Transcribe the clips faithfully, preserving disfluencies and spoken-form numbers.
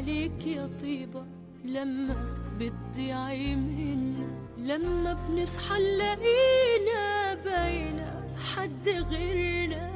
عليك يا طيبة لما بتضيعي منا، لما بنصحى نلاقينا باينة حد غيرنا.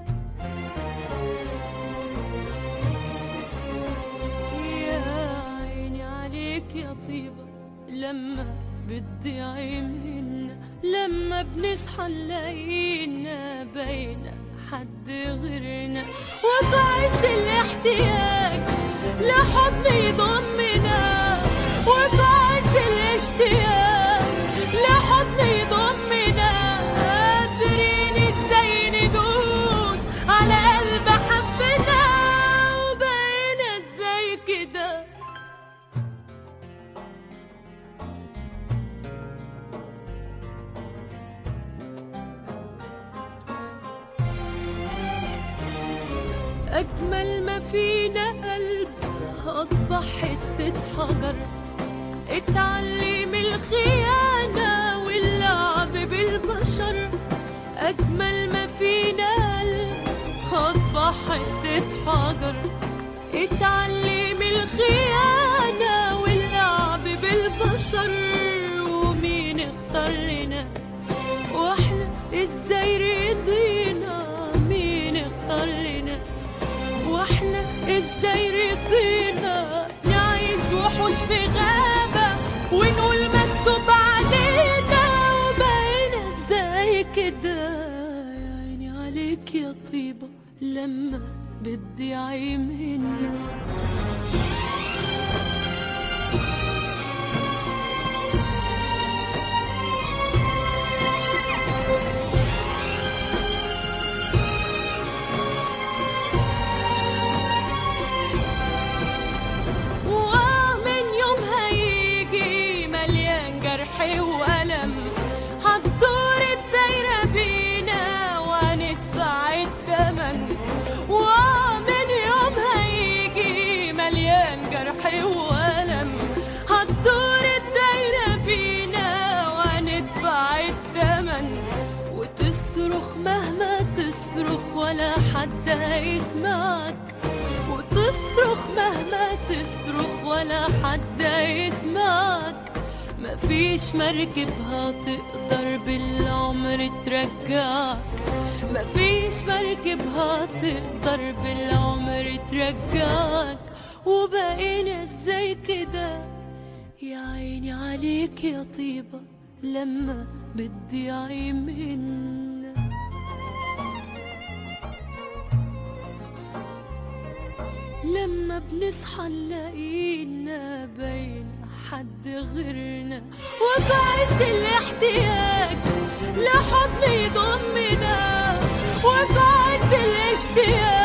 يا عيني عليك يا طيبة لما بتضيعي منا، لما بنصحى نلاقينا باينة حد غيرنا. وفي عز الاحتياج لحضن يضمنا، وفي عز الاشتياق لحضن يضمنا، قادرين ازاي ندوس على قلب حبنا، وبقينا ازاي كده. أجمل ما فينا قلب أصبح حتة حجر، اتعلم الخيانة واللعب بالبشر. أجمل ما فينا قلب أصبح حتة حجر، اتعلم الخيانة واللعب بالبشر. ومين اختار لنا واحنا ازاي رضينا؟ مين اختار لنا واحنا ازاي رضينا نعيش وحوش في غابة ونقول مكتوب علينا، وبقينا ازاي كده. يا عيني عليك يا طيبة لما بتضيعي منا. وألم هتدور الدايرة بينا وهندفع الثمن، ومن يوم هيجي مليان جرح وألم. هتدور الدايرة بينا وهندفع الثمن، وتصرخ مهما تصرخ ولا حد هيسمعك، وتصرخ مهما تصرخ ولا حد هيسمعك. مفيش مركبها تقدر بالعمر ترجعك، مفيش مركبها تقدر بالعمر ترجعك، وبقينا ازاي كده. يا عيني عليك يا طيبة لما بتضيعي منا. لما بنصحى نلاقينا باينة حد غيرنا، وفي عز الاحتياج لحضن يضمنا، وفي عز الاشتياق